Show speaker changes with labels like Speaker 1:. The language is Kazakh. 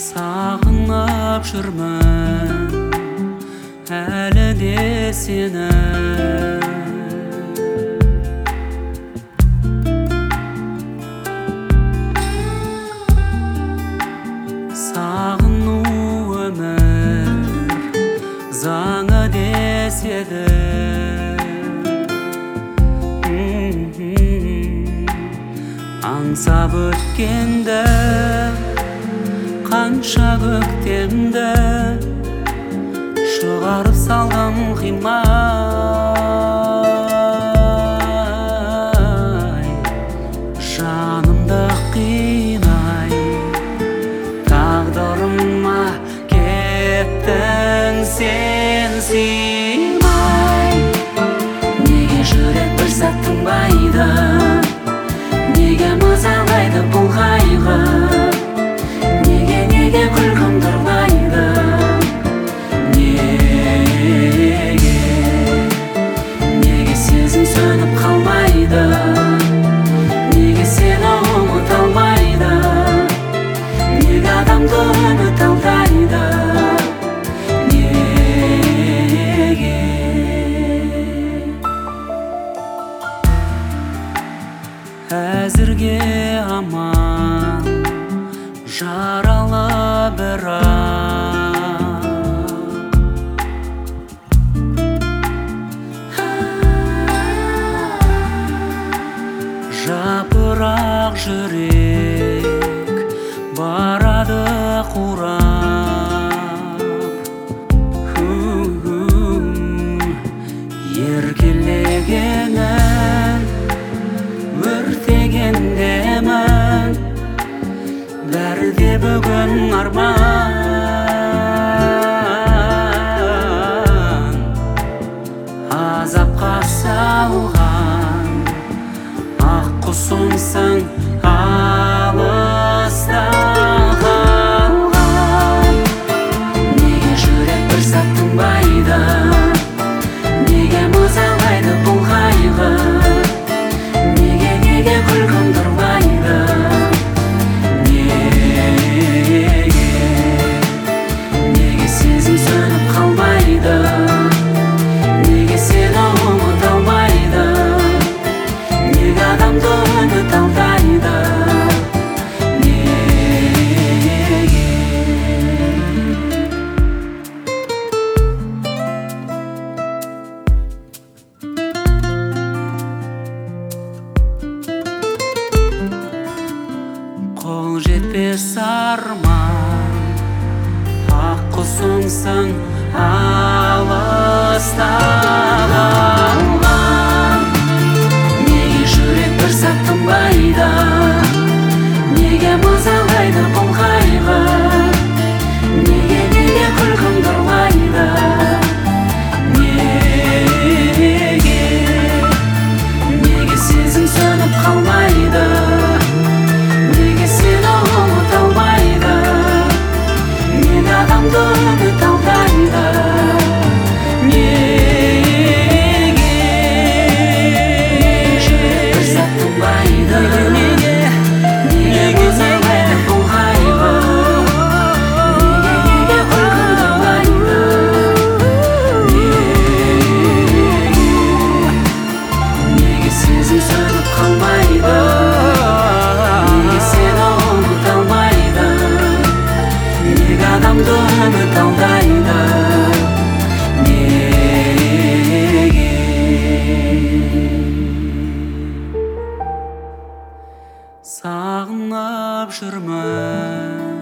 Speaker 1: Сағынып жүрмін әлі де сені. Сағыну өмір заңы деседі. Аңсап өткенді қанша көктемді шығарып салдым қимай, жанымды қинай. Тағдырыма кеттің сен сыймай. Неге жүрек бір сәт тынбайды, неге мазалайды бұл қайғы, неге күлкімді ұрлайды, неге сезім сөніп қалмайды, неге сені ұмыта алмайды, неге адамды үміт алдайды, неге. Әзірге аман жаралы бірақ, жапырақ жүрек барады қурап. Еркелегенін өртегендемін, бәрі де бүгін арман. Азапқа салған ақ құсымсың алыста қалған. Неге жүрек бір сәт тынбайды, неге мазалайды бұл қайғы, неге күлкімді ұрлайды, неге сезім сөніп қалмайды, неге сені ұмыта алмайды, неге адамды үміт алдайды, неге. Қол жетпес арман ақ құсымсың алыста қалған. Неге жүрек бір сәт тынбайды, неге мазалайды бұл қайғы, неге күлкімді ұрлайды, неге сезім сөніп қалмайды, неге сені ұмыта алмайды, неге адамды үміт алдайды, неге жүрек бір сәт тынбайды, неге мазалайды бұл қайғы, неге күлкімді ұрлайды, неге сезім сөніп қалмайды, неге сені ұмыта алмайды, неге адамды үміт алдайды, неге. Сағынып жүрмін